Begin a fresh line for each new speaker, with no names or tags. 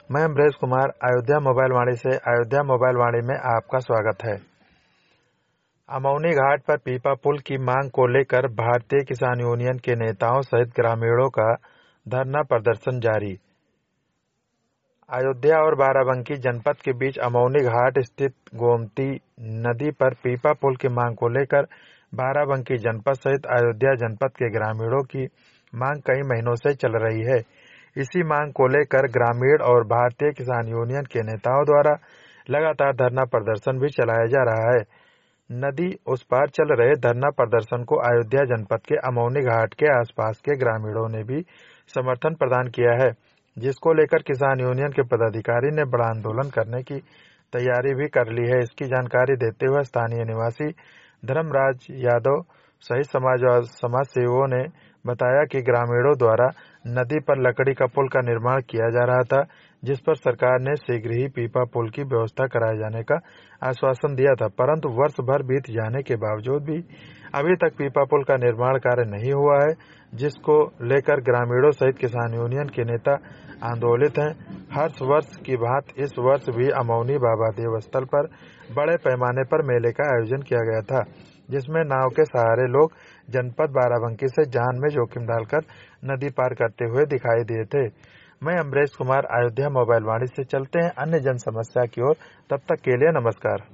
मैं अमरेश कुमार अयोध्या मोबाइल वाणी से अयोध्या मोबाइल वाणी में आपका स्वागत है। अमौनी घाट पर पीपा पुल की मांग को लेकर भारतीय किसान यूनियन के नेताओं सहित ग्रामीणों का धरना प्रदर्शन जारी। अयोध्या और बाराबंकी जनपद के बीच अमौनी घाट स्थित गोमती नदी पर पीपा पुल की मांग को लेकर बाराबंकी जनपद सहित अयोध्या जनपद के ग्रामीणों की मांग कई महीनों से चल रही है। इसी मांग को लेकर ग्रामीण और भारतीय किसान यूनियन के नेताओं द्वारा लगातार धरना प्रदर्शन भी चलाया जा रहा है। नदी उस पार चल रहे धरना प्रदर्शन को अयोध्या जनपद के अमौनी घाट के आसपास के ग्रामीणों ने भी समर्थन प्रदान किया है, जिसको लेकर किसान यूनियन के पदाधिकारी ने बड़ा आंदोलन करने की तैयारी भी कर ली है। इसकी जानकारी देते हुए स्थानीय निवासी धर्मराज यादव सहित समाज सेवियों ने बताया कि ग्रामीणों द्वारा नदी पर लकड़ी का पुल का निर्माण किया जा रहा था, जिस पर सरकार ने शीघ्र ही पीपा पुल की व्यवस्था कराए जाने का आश्वासन दिया था, परंतु वर्ष भर बीत जाने के बावजूद भी अभी तक पीपा पुल का निर्माण कार्य नहीं हुआ है, जिसको लेकर ग्रामीणों सहित किसान यूनियन के नेता आंदोलित हैं। हर वर्ष की भांति इस वर्ष भी अमौनी बाबा देव स्थल पर बड़े पैमाने पर मेले का आयोजन किया गया था, जिसमें नाव के सहारे लोग जनपद बाराबंकी से जान में जोखिम डालकर नदी पार करते हुए दिखाई दिए थे। मैं अमरेश कुमार अयोध्या मोबाइल वाणी से चलते हैं अन्य जन समस्या की ओर। तब तक के लिए नमस्कार।